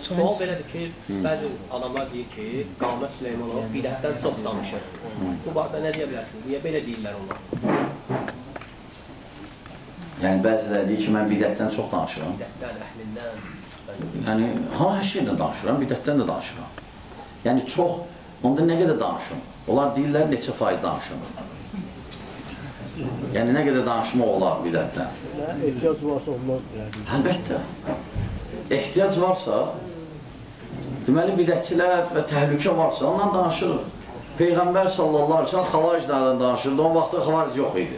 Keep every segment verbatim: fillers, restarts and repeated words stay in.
Sual belədir ki, bəzi adamlar deyir ki, Qamət Süleymanov bidətdən çox danışır. Bu barədə nə deyə bilərsiniz? Niyə belə deyirlər onlar? Yəni, bəziləri deyir ki, mən bidətdən çox danışıram. Bidətdən, əhlindən. Yəni, hər şeydən danışıram, bidətdən də danışıram. Yəni, çox, onda nə qədər danışım? Onlar deyirlər, neçə faiz danışım. Yəni, nə qədər danışmaq olar bidətdən? Ehtiyac varsa ondan... Əlbəttə. Ehtiyac varsa, deməli, bidətçilər və təhlükə varsa, ondan danışırıq. Peyğəmbər sallallahu aleyhi ve sellem xavariclərdən danışırdı, o vaxtda xavaric yox idi.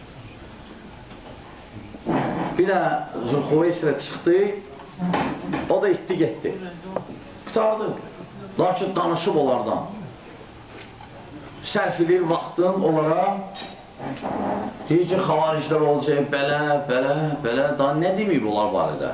Bir dənə Zülxüveysirə çıxdı, o da itdi, getdi. Qutardı. Lakin danışıb onlardan. Sərf edir vaxtın onlara, deyir ki, xavariclər olacaq, belə, belə, belə, daha nə deməyib onlar barədə?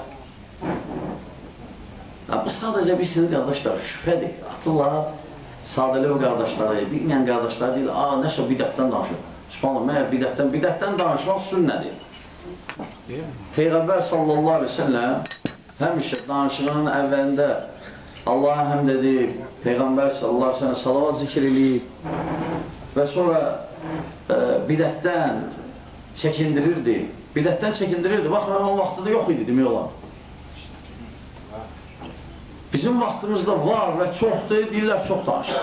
Bu sadəcə bir sizin qardaşlar şübhədir. Atırlar, sadəli o qardaşları, bilməyən qardaşlar deyil, aa, nəsə bidətdən danışır. Subhanallah, məyər bidətdən, bidətdən danışmaq sünnədir. Peyğəmbər sallallahu aleyhi ve sellem həmişə danışığının əvvəlində Allah'a həmd edib, Peyğəmbər sallallahu aleyhi ve sellem salavat zikr edib və sonra e, bidətdən çəkindirirdi. Bidətdən çəkindirirdi. Bax, o vaxtda da yox idi, demək olar. Bizim vaxtımızda var və çoxdur, deyirlər, çox danışır.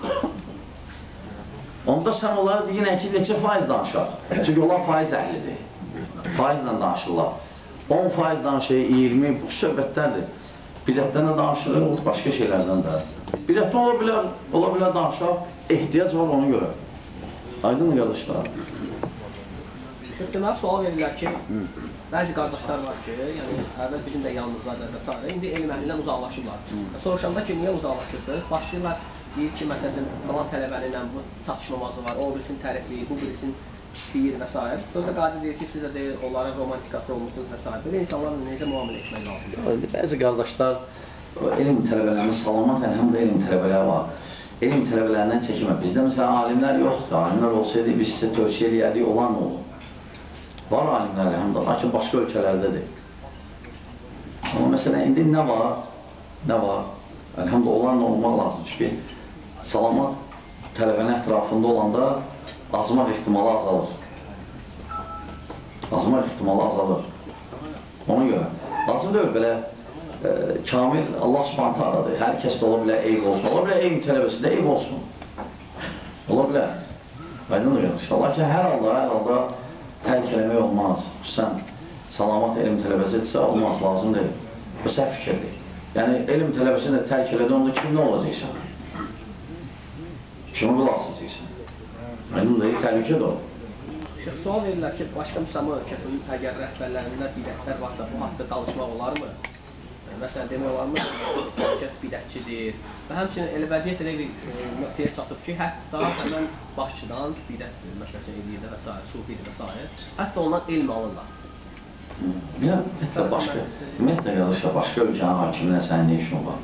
Onda sən onlara deyinən ki, neçə faiz danışar? Çünki onlar faiz əhlidir. Faizlə danışırlar. on faiz danışır, iyirmi, bu söhbətlərdir. Bidətdən də danışırıq, başqa şeylərdən də. Bidətdən ola bilər, ola bilər danışaq, ehtiyac var ona görə. Aydın mı qardaşlar? Deməli, sual verirlər ki, bəzi qardaşlar var ki, yəni əvvəl bizim də yanımızdadır və s. İndi elm əhlindən uzaqlaşırlar. Soruşanda ki, niyə uzaqlaşırsınız? Başlayırlar, deyir ki, məsələn, falan tələbəli ilə bu çatışmaması var, o birisini tərifləyir, bu birisini istəyir və s. Sözdə qadi deyir ki, siz də deyir, onlara romantikası olmuşsunuz və s. Belə insanlarla necə müamilə etmək lazımdır? Bəzi qardaşlar, elm tələbələrinin salamat, əlhəmdə elm tələbələri var. Elm tələbələrindən çəkinmə. Bizdə məsələn, alimlər yoxdur. Alimlər olsaydı, biz sizə tövsiyə eləyərdik, olan olur. Var alimlər, əlhəmdə, lakin başqa ölkələrdədir. Amma məsələn, indi nə var? Nə var? Əlhəmdə, onlarla olmaq lazım. Çünki salamat tələbənin ətrafında olanda azmaq ehtimalı azalır. Azmaq ehtimalı azalır. Ona görə. Lazım deyil, belə e, kamil Allah subhanət haladır. Hər kəsdə ola bilər, eyb olsun. Ola bilər, eyb tələbəsində eyb olsun. Ola bilər. Aydın deyil. İnşallah ki, hər halda, hər halda tərk eləmək olmaz. Sən salamat elm tələbəsi etsə, olmaz, lazım deyil. Bu səhv fikirdir. Yəni, elm tələbəsini də tərk elədi, onda kim nə olacaqsan? Kimi qulaq tutacaqsan? Aydın deyil, təhlükə də olur. Sual verirlər ki, başqa müsəlman ölkəsinin əgər rəhbərlərində bidətlər varsa, bu haqda danışmaq olarmı? Məsələn, demək olarmı, ölkəs bidətçidir və həmçinin elə vəziyyət elə bir nöqtəyə çatıb ki, hətta həmən başçıdan bidət məsələn edir və s. sufidir və s. Hətta ondan elm alırlar. Ümumiyyətlə, başqa, ümumiyyətlə, qardaşlar, başqa ölkənin hakimindən sənin nə işin var?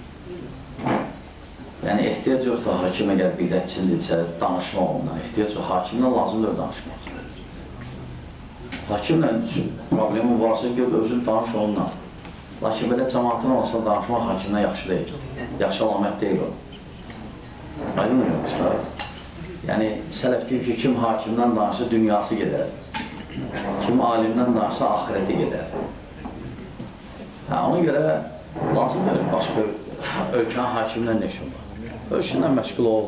Yəni, ehtiyac yoxdur, hakim əgər bidətçidirsə, danışmaq ondan. Ehtiyac yox, hakimdən lazımdır danışmaq. Hakimlə problemin varsa, gör, özün danış ondan. Lakin belə cəmaatın olsa danışmaq hakimdən yaxşı deyil. Yaxşı alamət deyil o. Aydın mı yoxsa? Yəni, sələf deyir ki, kim hakimdən danışsa, dünyası gedər. Kim alimdən danışsa, ahirəti gedər. Hə, ona görə lazım deyil, başqa ölkənin hakimdən nə işin var? Ölkəndən məşğul ol,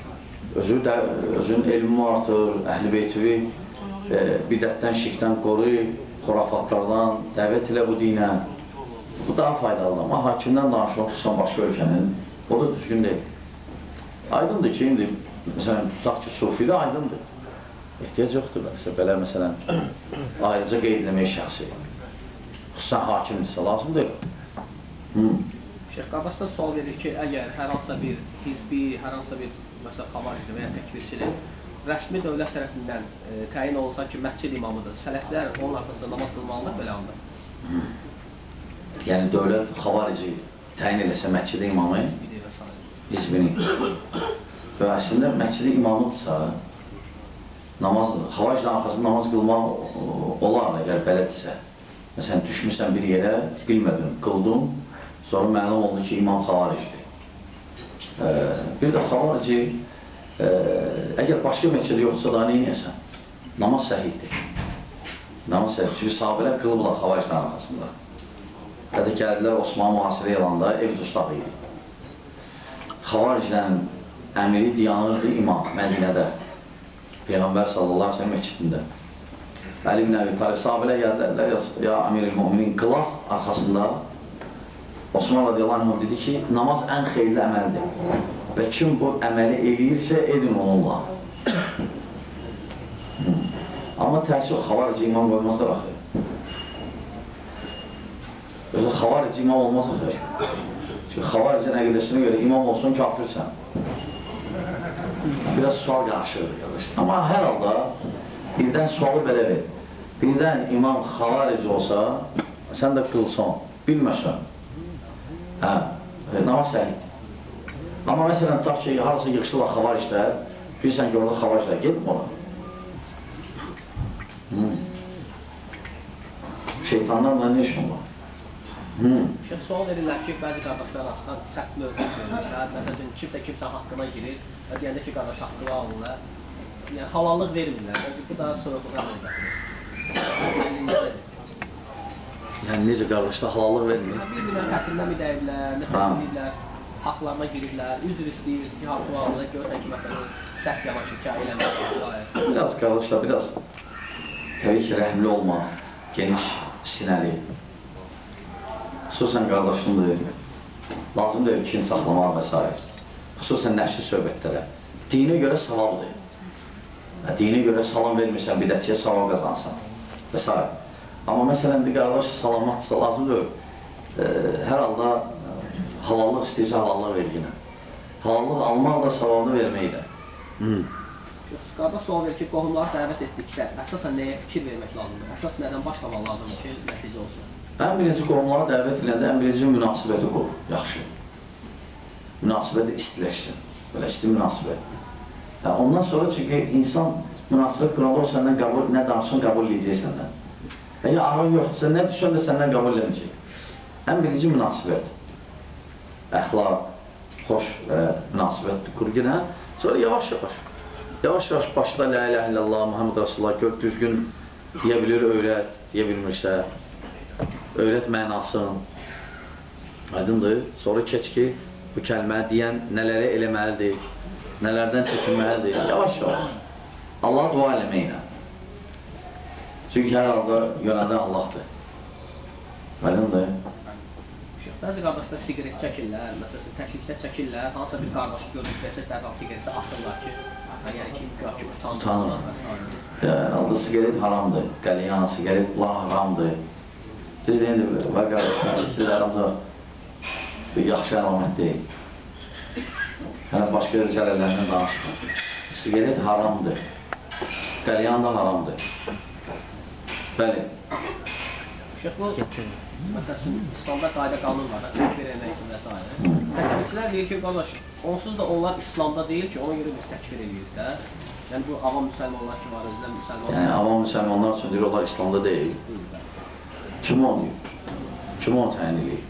özün elmi artır, əhl-i beytivi e, bidətdən, şirkdən qoru, xurafatlardan, dəvət elə bu dinə. Bu daha faydalıdır, amma hakimdən danışmaq tutsan başqa ölkənin, o da düzgün deyil. Aydındır ki, indi, məsələn, tutaq ki, sufidə aydındır. Ehtiyac yoxdur, bəlkə, belə, məsələn, ayrıca qeyd eləmək şəxsi. Xüsusən hakimdirsə, lazım deyil. Hmm. Şeyh qardaşlar sual verir ki, əgər hər hansısa bir hizbi, hər hansısa bir məsələ xavaricli və ya təkvirçinin rəsmi dövlət tərəfindən e, təyin olunsa ki, məscid imamıdır, sələflər onun arxasında namaz qılmalıdır, belə anda? Hmm. Yəni, dövlət xavarici təyin eləsə məscid imamı, hizbini və əslində məscid imamıdırsa, xavariclə arxasında namaz qılmaq olar, əgər belədirsə. Məsələn, düşmüsən bir yerə, bilmədin, qıldın, Sonra məlum oldu ki, imam xavaricdir. E, bir də xavarici e, əgər başqa meçədə yoxsa da neynəyəsən? Namaz səhiddir. Namaz səhiddir. Çünki sahabələr qılıblar xavariclərin arxasında. Hətta gəldilər Osman mühasirə elanda ev dustaq idi. Xavariclərin əmiri dayanırdı imam Mədinədə. Peyğəmbər sallallahu aleyhi ve sellem meçidində. Əli ibn Əbi Talib sahabələr gəldilər, ya Əmir-i Müminin qılaq arxasında Osman radiyallahu anh dedi ki, namaz ən xeyirli əməldir və kim bu əməli eləyirsə, edin onunla. Amma təəssüf, xavarici imam qoymazlar axı. Özə xavarici imam olmaz axı. Çünki xavaricin əqidəsinə görə imam olsun, kafirsən. Biraz sual qarşıdır. Amma hər halda birdən sualı belə ver. Birdən imam xavarici olsa, sən də qılsan, bilməsən. Hə, namaz səhiddir. Amma məsələn, tutaq ki, harasa yığışdılar xavariclər, bilirsən ki, orada xavariclər, gedin ona. Hmm. Şeytanlarla ne işin var? Hmm. Şimdi sual verirlər ki, bəzi qardaşlar arasından sərt mövqət verirlər. Məsələn, kimsə kimsə haqqına girir və deyəndə ki, qardaş haqqı alırlar. Yəni, halallıq vermirlər. Bu da sorğuluğa verir. Yəni, necə qardaşlar halallıq vermir? Bir-birlər qətlindən mi dəyirlər, məsələn, deyirlər, haqlarına girirlər, üzr istəyir ki, haqqı alırlar, görsən ki, məsələn, sərt yanaşır ki, eləmək. Biraz qardaşlar, biraz təbii ki, rəhmli olmaq, geniş sinəli. Xüsusən qardaşındır, lazımdır ilkin saxlamaq və s. Xüsusən nəfsi söhbətlərə. Dinə görə savabdır. Dinə görə salam vermirsən, bidətçiyə savab qazansan və s. Amma məsələn, bir qardaş salamatsa lazımdır, e, hər halda halallıq istəyirsə halallıq verginə. Halallıq almaq da savabını vermək də. Hmm. Qardaş sual verir ki, qohumları dəvət etdiksə, əsasən nəyə fikir vermək lazımdır? Əsas nədən başlamaq lazımdır ki, nəticə olsun? Ən birinci qohumlara dəvət ediləndə ən birinci münasibəti qur, yaxşı. Münasibəti istiləşsin, belə isti münasibət. Yəni, ondan sonra çünki insan münasibət quranda o səndən qəbul, nə danışın qəbul edəcək səndən. Əgər aran yoxdursa, nə düşən də səndən qəbul edəcək. Ən birinci münasibət, əxlaq, xoş və münasibət qur günə, sonra yavaş-yavaş. Yavaş-yavaş başla la ilahe illallah, Muhammed Rasulullah, gör, düzgün deyə bilir, öyrət, deyə bilmirsə. Öyrət mənasın, aydındır. Sonra keç ki, bu kəlmə deyən nələri eləməlidir, nələrdən çəkinməlidir, yavaş-yavaş. Allah dua eləməklə. Çünki hər halda yönədən Allahdır. Aydındır. Bəzi qardaşlar sigaret çəkirlər, məsələn, təklikdə çəkirlər, hansısa bir qardaş görürsə, dərhal sigareti atırlar ki, yəni ki, ki, utanır. Yəni, halda sigaret haramdır, qəlyan, sigaret bunlar haramdır. Düz deyəndə, var qardaşlar çəkirlər, ancaq bir yaxşı əlamət deyil. Hələ başqa zərərlərindən danışmır. Sigaret haramdır, qəlyan da haramdır. Bəli. Şeyh, bu, məsələn, İslamda qayda qanun var, təkfir eləmək üçün və s. Təkfirçilər deyir ki, qardaş, onsuz da onlar İslamda deyil ki, ona görə biz təkfir edirik də. Yəni, bu avam müsəlmanlar ki var, özlər müsəlmanlar. Yəni, avam müsəlmanlar üçün deyir, onlar İslamda deyil. Kim onu deyir? Kim onu təyin edir?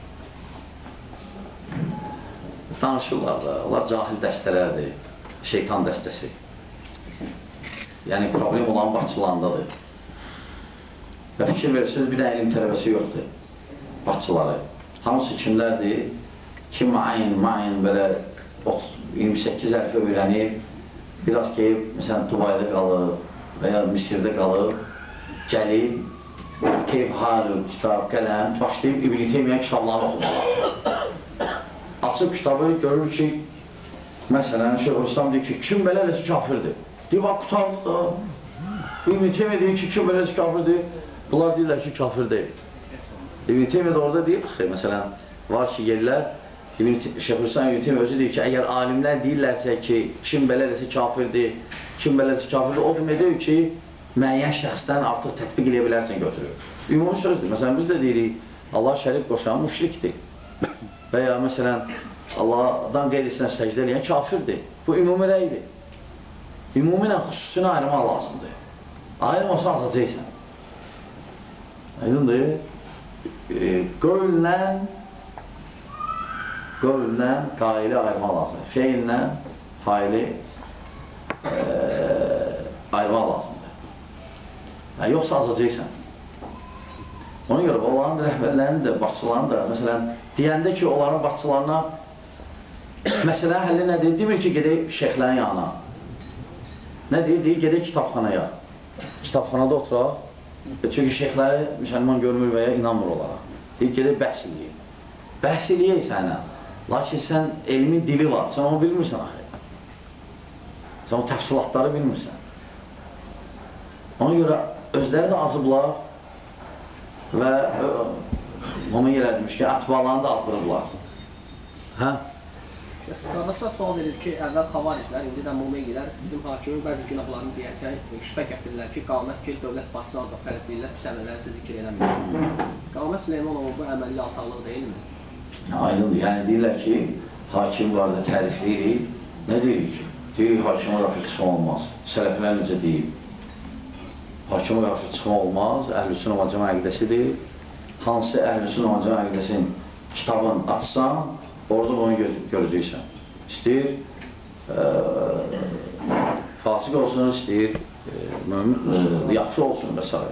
Danışırlar da, onlar cahil dəstələrdir, şeytan dəstəsi. Yəni, problem olan başçılarındadır. Və fikir verirsiniz, bir də elm tələbəsi yoxdur, başçıları. Hamısı kimlərdir? Kim ayn, mayn, belə iyirmi səkkiz hərfi öyrənib, biraz qeyib, məsələn, Dubayda qalıb və ya Misirdə qalıb, gəlib, Keyf Halü, kitab, qələm, başlayıb İbn-i Teymiyyə kitablarını oxumalar. Açıb kitabı görür ki, məsələn, Şeyhülislam deyir ki, kim belə eləsi kafirdir? Deyir, bax, qutardı da. İbn-i Teymiyyə deyir ki, kim belə eləsi kafirdir? Bunlar deyirlər ki, kafir deyil. İbn-i Teymiyyə də orada deyir, xey, məsələn, var ki, yerlər, Şeyhülislam İbn-i Teymiyyə özü deyir ki, əgər alimlər deyirlərsə ki, kim belə eləsi kafirdir, kim belə eləsi kafirdir, o deməkdir ki, müəyyən şəxsdən artıq tətbiq edə bilərsən götürür. Ümumi sözdür. Məsələn, biz də deyirik, Allah şərif qoşan müşrikdir. Və ya, məsələn, Allahdan qeyd etsinə səcdə eləyən kafirdir. Bu ümumi rəydir. Ümumi ilə xüsusunu ayırmaq lazımdır. Ayırmasa azacaqsən. Aydındır, e, qövllə qövllə qaili ayırmaq lazımdır. Feillə faili e, ayırmaq lazımdır. Yəni, yoxsa azacaqsan. Ona görə onların rəhbərlərinin də, başçılarının da, məsələn, deyəndə ki, onların başçılarına məsələnin həlli nədir? Demir ki, gedək şeyxlərin yanına. Nə deyir? Deyir, gedək kitabxanaya. Kitabxanada oturaq. Çünki şeyxləri müsəlman görmür və ya inanmır onlara. Deyir, gedək bəhs eləyək. Bəhs eləyək sənə. Lakin sən elmin dili var. Sən onu bilmirsən axı. Sən o təfsilatları bilmirsən. Ona görə özləri də azıblar və onu yerədmiş ki, ətbalarını da azdırıblar. Hə? Qardaşlar sual verir ki, əvvəl xavariclər, indi də Mumeyilər bizim hakimin bəzi günahlarını deyərkən şübhə gətirirlər ki, qamət ki, dövlət başçı ancaq tələb edirlər, pis əməlləri zikr eləmir. Qamət Süleymanov bu əməlli alçaqlıq deyilmi? Aydındır. Yəni deyirlər ki, hakim var da tərifləyir. Nə deyirik ki? Deyirik, hakimə qarşı çıxma olmaz. Sələflər necə deyib? Hakimə qarşı çıxma olmaz, Əhl-i Sünnə və Cəmaət əqidəsidir. Hansı Əhl-i Sünnə və Cəmaət əqidəsinin kitabını açsan, orada onu görəcəksən. İstəyir e, fasıq olsun, istəyir e, yaxşı olsun və s.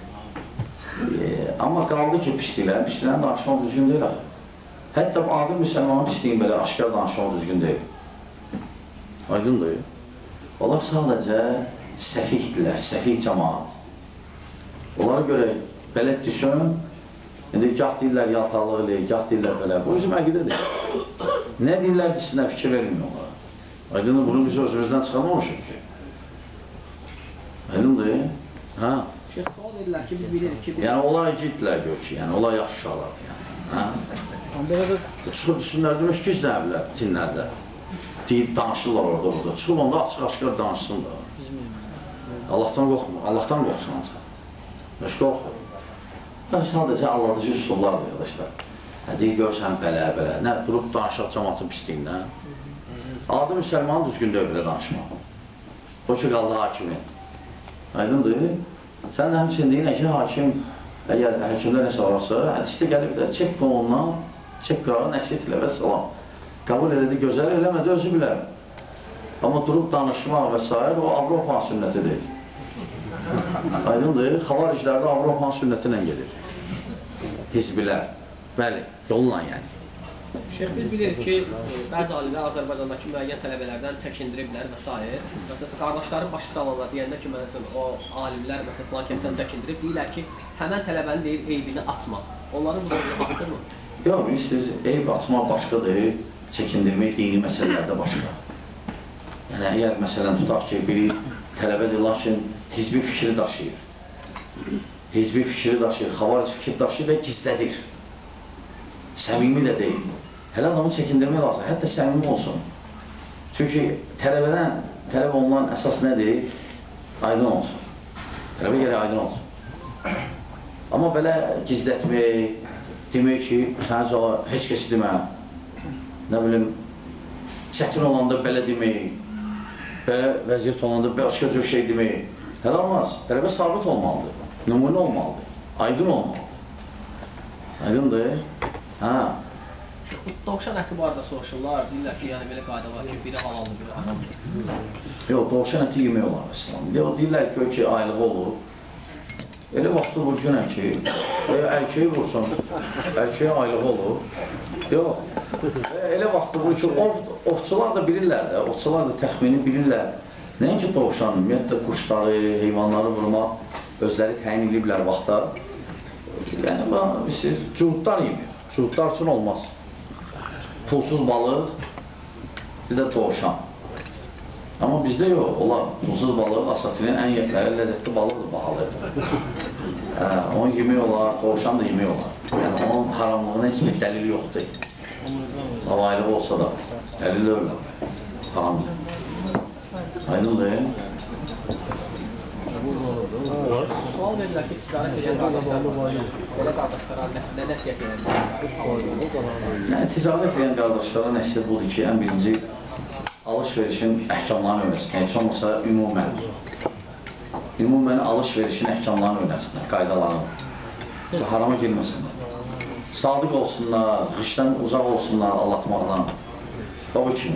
E, amma qaldı ki, pisliklər, pisliklərin danışmaq düzgün deyil. Hətta adı müsəlmanın pisliyin belə aşkar danışmaq düzgün deyil. Aydındır. Onlar sadəcə səfihdirlər, səfih cəmaat. Onlara görə belə düşün, İndi gah deyirlər yaltaqlıq eləyir, gah deyirlər belə. Bu bizim əqidədir. Nə deyirlər desinə fikir vermiyor onlara. Aydındır, bunu biz özümüzdən çıxarmamışıq ki. Aydındır. Hə? Şeyh, sual verirlər ki, biz bilirik ki... Yəni, onlar gitdilər gör ki, yəni, onlar yaxşı uşaqlardır, yəni. Hə? Çıxıb düşünlər, demiş ki, nə bilər, tinlərdə. Deyib, danışırlar orada, orada. Çıxıb onda açıq-açıq danışsınlar. Allahdan qorxmur, Allahdan qorxsun ancaq. Məşq qorxur. Sadəcə alladıcı üslublardır, yadaşlar. Deyir, görsən belə, belə. Nə, durub danışaq cəmatın pisliyindən. Adı müsəlmanı düzgün deyil belə danışmaq. O ki, qaldı hakimin. Aydındır. Sən də həmçin deyil, ki, hakim, əgər həkimdə nəsə varsa, hədisdə gəlib də, çək qonundan, çək qırağı, nəsiyyət ilə və salam. Qəbul elədi, gözəl eləmədi, özü bilər. Amma durub danışmaq və s. o Avropanın sünnətidir. Aydındır, xavariclərdə Avropanın sünnəti ilə gedir. Hizbilər, bəli, yolla yəni. Şeyh, biz bilirik ki, bəzi alimlər Azərbaycandakı müəyyən tələbələrdən çəkindiriblər və s. Məsələn, qardaşları başı salonlar deyəndə ki, məsələn, o alimlər, məsələn, filan kəsdən çəkindirib, deyirlər ki, həmən tələbənin deyir, eybini açma. Onların bu da haqqdır mı? Yox, bilirsiniz, eyb açmaq başqadır, çəkindirmək dini məsələlərdə başqa. Yəni, əgər məsələn tutaq ki, biri tələbədir, lakin hizbi fikri daşıyır. Hizbi fikri daşıyır, xavaric fikri daşıyır və gizlədir. Səmimi də deyil. Hələ adamı çəkindirmək lazım, hətta səmimi olsun. Çünki tələbədən, tələbə olunan əsas nədir? Aydın olsun. Tələbə gərək aydın olsun. Amma belə gizlətmək, demək ki, sənə cala heç kəsi demə, nə bilim, çətin olanda belə demək, belə vəziyyət olanda başqa cür şey demək, hələ olmaz. Tələbə sabit olmalıdır, nümunə olmalıdır, aydın olmalıdır. Aydındır? Hə. Dovşan əti barədə soruşurlar, deyirlər ki, yəni belə qayda var ki, biri halaldır, biri haramdır. Yox, dovşan əti yemək olar məsələn. Yox, deyirlər ki, ki, aylığı olur. Elə vaxtı vurgunə ki, ərkeyi vursun, ərkeyə aylığı olur. Yox, elə vaxtı vur ki, ovçular da bilirlər də, ovçular da təxmini bilirlər. Nəinki dovşan, ümumiyyətlə quşları, heyvanları vurmaq özləri təyin ediblər vaxta. Yəni, siz cuhudlar yemir, cuhudlar üçün olmaz. Pulsuz balıq, bir də dovşan. Amma bizdə yox, olar. Pulsuz balıq, asatinin ən yetləri ləzzətli balıqdır, bahalıdır. Onu yemək olar, dovşan da yemək olar. Yəni, onun haramlığına heç bir dəlil yoxdur. Lavaylı olsa da, dəlil öyrəm, haramdır. Aydındır. Sual verirlər ki, ticarət edən qardaşlar, belə qardaşlara nə nəsiyyət edən? Ticarət edən qardaşlara nəsiyyət budur ki, ən birinci alış-verişin əhkamlarını öyrənsinlər. Heç olmasa ümumən. Ümumən alış-verişin əhkamlarını öyrənsinlər, qaydalarını. Harama girməsinlər. sadiq olsunlar, qışdan uzaq olsunlar anlatmaqdan. O kimi.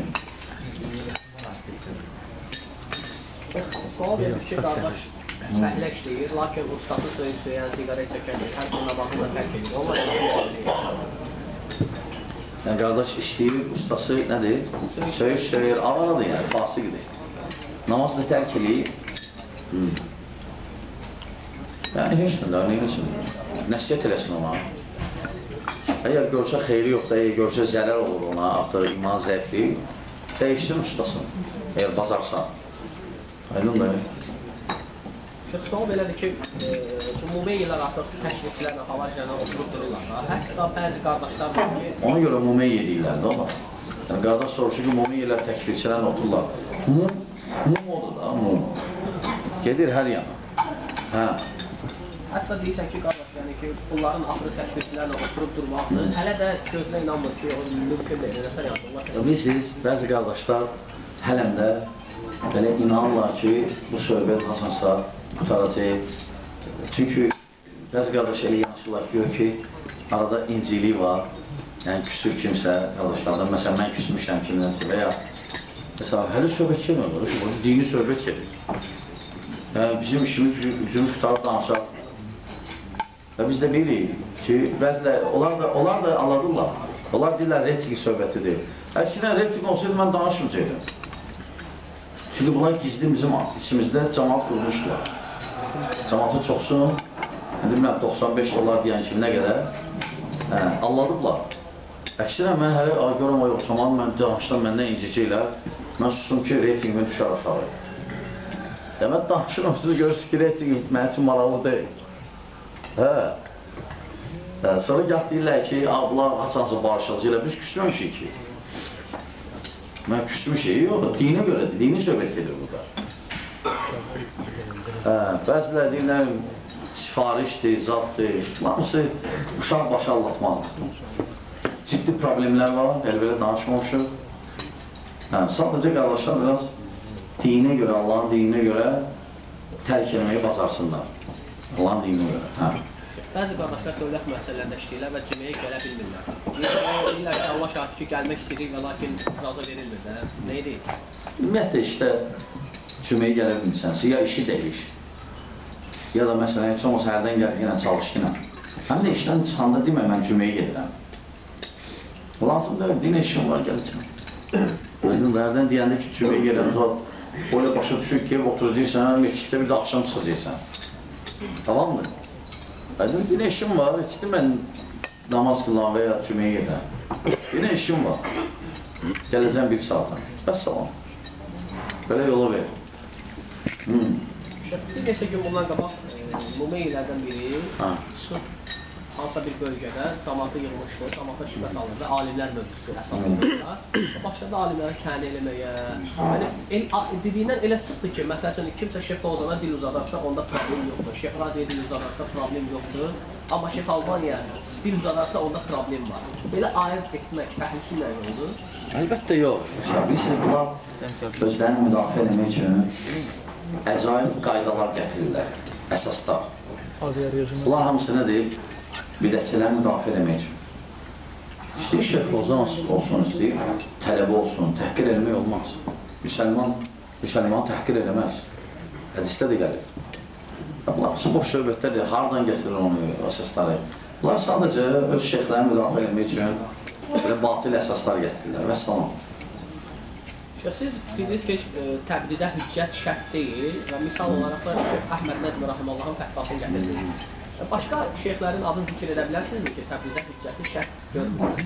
Sual verir ki, qardaş fəhlə işləyir, lakin ustası söyür, söyən, siqaret çəkən, hər gün namazını tərk edir. Onlar yəni, yəni, qardaş işləyir, ustası nədir? Söyür, söyür, avaradır yəni, fasiqdir. Namazını tərk edir. Hmm. Yəni, heç nə, nə üçün? Nəsiyyət eləsin ona. Əgər görsə xeyri yoxdur, əgər görsə zərər olur ona, artıq iman zəifli, dəyişsin ustasın, əgər bacarsa. Aydın da. Sual belədir ki, ümumi illər artıq təşriflərlə, havacılarla oturub dururlar. Hətta bəzi qardaşlar var ki... Ona görə ümumi yedirlər də onlar. Yəni, qardaş soruşur ki, ümumi illər təkfirçilərlə otururlar. Mum, mum odur da, mum. Gedir hər yana. Hə. Hətta deyirsən ki, qardaş, yəni ki, bunların axırı təkfirçilərlə oturub durmaq, hələ də gözünə inanmır ki, o mümkün deyil, nəsər yazırlar. Bilirsiniz, bəzi qardaşlar hələm də belə inanırlar ki, bu söhbət hansınsa qutaracaq. Çünki bəzi qardaş elə yanaşırlar ki, ki, arada incilik var, yəni küsür kimsə qardaşlardan, məsələn, mən küsmüşəm kimdənsə və ya məsələn, hələ söhbət gəlmir, dini söhbət gəlir. Yəni, bizim işimiz üzümüz qutarıb danışaq. Və biz də bilirik ki, bəzilə, onlar da, onlar da anladırlar. Onlar deyirlər, reytingi söhbətidir. Əksinə, reyting olsaydı, mən danışmayacaqdım. Çünki bunlar gizli bizim içimizdə cəmaat qurmuşdular. Cəmaatın çoxsun, bilmirəm, doxsan beş dolar deyən kimi nə qədər, hə, anladıblar. Əksinə, mən hələ görəm o yoxsaman, mən danışdan məndən incicəklər, mən susum ki, reytingimi düşər aşağı. Demək, danışıram, siz görürsünüz ki, reytingi mənim üçün maraqlı deyil. Hə. Hə, sonra gah deyirlər ki, ablar, haçansa barışacaq ilə, biz küsmüşük ki. Mən küsmüşük, yox, dinə görədir, dini söhbət gedir burada. Hə, bəzilər deyirlər, sifarişdir, zaddır, hamısı uşaq başı anlatmalıdır. Ciddi problemlər var, elə-belə danışmamışıq. Hə, sadəcə qardaşlar biraz dinə görə, Allahın dininə görə tərk etməyi bacarsınlar. Allahın dininə görə, hə. Bəzi qardaşlar dövlət müəssisələrində işləyirlər və cüməyə gələ bilmirlər. Deyirlər ki, Allah şahid ki, gəlmək istəyirik və lakin icazə verilmir də. Nə edək? Ümumiyyətlə, işdə cüməyə gələ bilmirsənsə, ya işi dəyiş, ya da məsələn, heç olmasa hərdən gəl, yenə çalış yenə. Həm də işdən çıxanda demə, mən cüməyə gedirəm. Lazım da, din işim var, gələcəm. Aydın da, hərdən deyəndə ki, cüməyə gələm, o ilə başa düşür ki, oturacaqsan, meçikdə bir də axşam çıxacaqsan. Tamam mı? Aydın, dinə işim var, heç də mən namaz qılan və ya cüməyə gedirəm. Dinə işim var. Gələcəm bir saatdan. Bəs salam. Belə yola ver. Hmm. Bir neçə gün bundan qabaq, ümumi illərdən biri, hansısa bir bölgədə cəmaatı yığılmışdı, cəmaata şübhə salındı, alimlər mövzusu əsas olmuşlar. Başladı alimləri təni eləməyə. Yəni, dediyindən elə çıxdı ki, məsəl üçün, kimsə Şeyx Ozana dil uzadarsa, onda problem yoxdur. Şeyx Radiyə dil uzadarsa, problem yoxdur. Amma Şeyx Albaniya dil uzadarsa, onda problem var. Belə ayət etmək, təhlisi nə oldu? Əlbəttə yox. Bilirsiniz, bunlar özlərini müdafiə etmək üçün əcaib qaydalar gətirirlər, əsaslar. Bunlar hamısı nədir? Bidətçiləri müdafiə eləmək üçün. İstəyir Şeyx Ozan olsun, istəyir tələbə olsun, təhqir eləmək olmaz. Müsəlman, müsəlmanı təhqir eləməz. Hədisdə də gəlir. Bunlar hamısı boş söhbətlərdir, haradan getirir onu, əsasları. Bunlar sadəcə öz şeyxlərini müdafiə eləmək üçün belə batil əsaslar gətirirlər və salam. Siz dediniz ki, təbliğdə hüccət şərt deyil və misal olaraq da Əhməd Nəcmi Rahiməllahın fətvasını gətirsiniz. Başqa şeyxlərin adını zikr edə bilərsinizmi ki, təbliğdə hüccəti şərt görmür?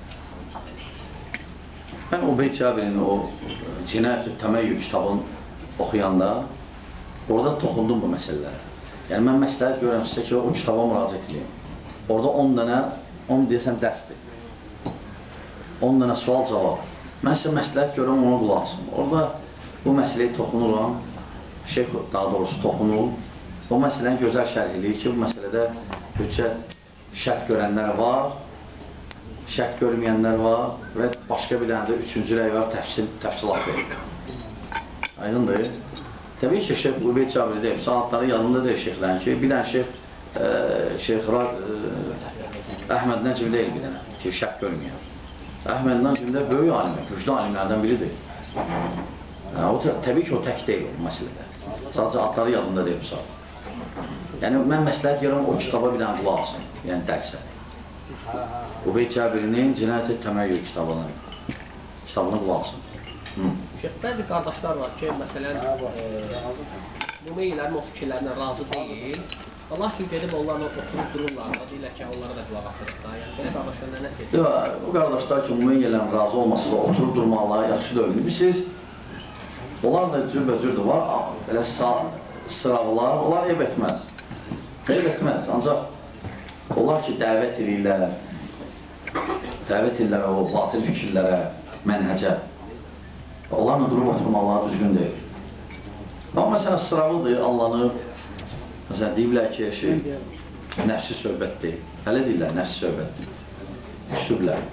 Mən Ubeyd Cabirin o Cinayət-ü Təməyyü kitabını oxuyanda orada toxundum bu məsələlərə. Yəni, mən məsləhət görürəm sizə ki, o kitaba müraciət edeyim. Orada on dənə, on deyəsən dərsdir. on dənə sual-cavab. Mən sizə məsləhət görürəm, onu qulaqsın. Orada bu məsələyi toxunuram, şeyx daha doğrusu toxunur. O məsələni gözəl şərh edir ki, bu məsələdə hüccət şərt görənlər var, şərt görməyənlər var və başqa bir dənə də üçüncü rəy var, təfsil, təfsilat verir. Aydındır. Təbii ki, Şeyx Ubeyd Cabiri deyib, saatları yanında deyir şeyxlərin ki, bir dənə şeyx, e, şeyx e, Əhməd Nəcib deyil bir dənə ki, şək görməyər. Əhməd Nəcib də böyük alimdir, güclü alimlərdən biridir. Yəni, o, təbii ki, o tək deyil o məsələdə. Sadəcə adları yadında deyil bu saat. Yəni, mən məsləhət görəm o kitaba bir dənə qulaq alsın, yəni dərsə. Ubeyd Cəbirinin Cinayət Təməyyül kitabını, kitabını qulaq alsın. Bəzi qardaşlar var ki, məsələn, bu meyillərin o fikirlərinə razı deyil. Allah ki, gedib onlarla oturub dururlar, deyirlər ki, onlara da qulaq asırıq da. Yəni, belə qardaşlar nə seçir? Yox, bu qardaşlar ki, bu meyillərin razı olması da oturub durmaqla yaxşı da ölür. Siz, onlar da cürbəcürdür var, belə sıravlar, onlar ev etməz. Ev etməz, ancaq onlar ki, dəvət edirlər, dəvət edirlər o batil fikirlərə, mənhəcə. Onlarla durub oturmaları düzgün deyil. Amma məsələn, sıravıdır, allanıb, məsələn, deyiblər ki, şey, nəfsi söhbətdir. Hələ deyirlər, nəfsi söhbətdir. Üstüblər.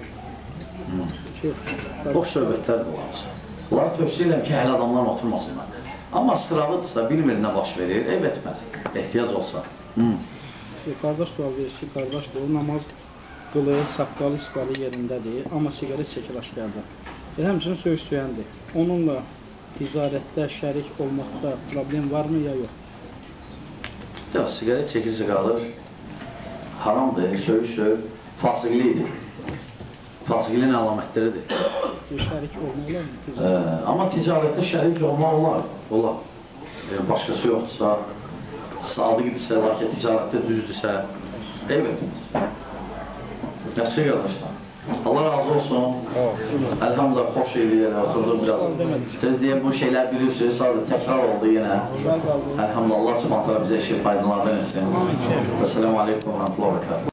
Boş söhbətlər də olarsa. Onları tövsiyə edirəm ki, hələ adamlarla oturmasınlar. Amma sıravıdırsa, bilmir nə baş verir, ev etməz, ehtiyac olsa. Qardaş sual verir ki, qardaşdır, o namaz qılır, saqqalı, isqalı yerindədir, amma siqaret çəkir aşkarda. Həmçinin söyüş söyəndir. Onunla ticarətdə, şərik olmaqda problem varmı, ya yox? Yox, siqaret çəkirsə qalır, haramdır, söyüş-söy, fasiqlidir. Fasiqlinin əlamətləridir. Şərik olmalar mı? Amma ticarətdə şərik olmaq olar, olar. Başqası yoxdursa, sadiqdirsə, lakin ticarətdə düzdürsə, ev etməz. Yaxşı qardaşlar. Allah razı olsun. Elhamdülillah, xoş eləyir, oturduq biraz. Siz deyək, bu şeylər bilirsiniz, sadəcə təkrar oldu yenə. Elhamdülillah, Allah subhanətlə bizə işi faydalardan etsin. Esselamu aleykum və rəhmətullah və bərəkatuhu.